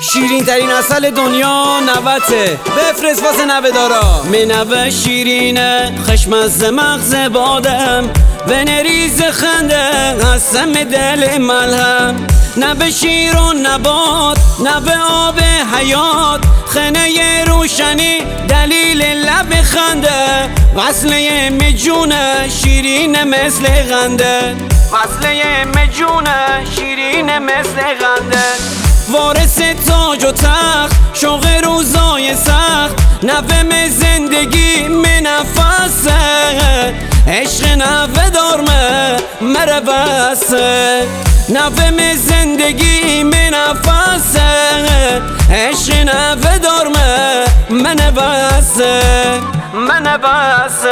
شیرین ترین اصل دنیا نوته، بفرست واسه نوه دارا. منوه شیرینه خشم از مغز بادم، و نریز خنده قسم دل ملهم. نه به شیر و نبات، نه به آب حیات، خنه روشنی دلیل لب خنده. وصله مجونه شیرین مثل غنده، وصله مجونه شیرین مثل غنده. وارث تاج و تخت شوق روزای سخت، نوه زندگی من نفسه. عشق نوه دارمه مره بسه، نوه زندگی من نفسه. عشق نوه دارمه من بسه، من بسه.